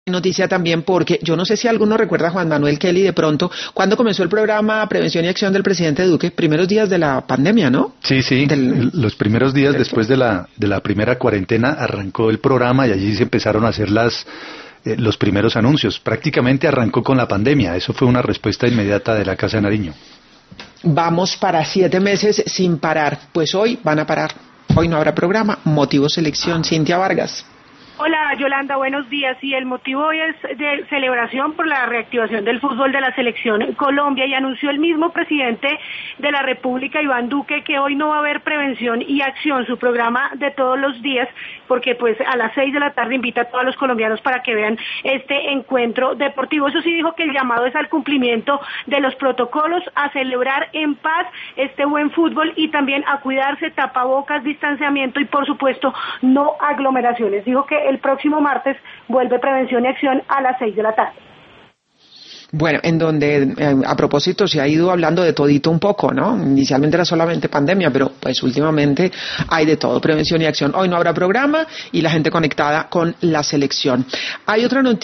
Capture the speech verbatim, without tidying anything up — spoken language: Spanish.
Noticia también porque yo no sé si alguno recuerda a Juan Manuel Kelly de pronto, cuando comenzó el programa Prevención y Acción del presidente Duque, primeros días de la pandemia, ¿no? Sí, sí, del, los primeros días después de la, de la primera cuarentena arrancó el programa y allí se empezaron a hacer las, eh, los primeros anuncios. Prácticamente arrancó con la pandemia, eso fue una respuesta inmediata de la Casa de Nariño. Vamos para siete meses sin parar, pues hoy van a parar, hoy no habrá programa, motivo selección, Cintia Vargas. Hola Yolanda, buenos días. Y el motivo hoy es de celebración por la reactivación del fútbol de la selección Colombia, y anunció el mismo presidente de la República, Iván Duque, que hoy no va a haber prevención y acción, su programa de todos los días, porque pues a las seis de la tarde invita a todos los colombianos para que vean este encuentro deportivo. Eso sí, dijo que el llamado es al cumplimiento de los protocolos, a celebrar en paz este buen fútbol y también a cuidarse, tapabocas, distanciamiento y por supuesto no aglomeraciones. Dijo que el próximo martes vuelve Prevención y Acción a las seis de la tarde. Bueno, en donde, eh, a propósito, se ha ido hablando de todito un poco, ¿no? Inicialmente era solamente pandemia, pero pues últimamente hay de todo, prevención y acción. Hoy no habrá programa y la gente conectada con la selección. Hay otra noticia.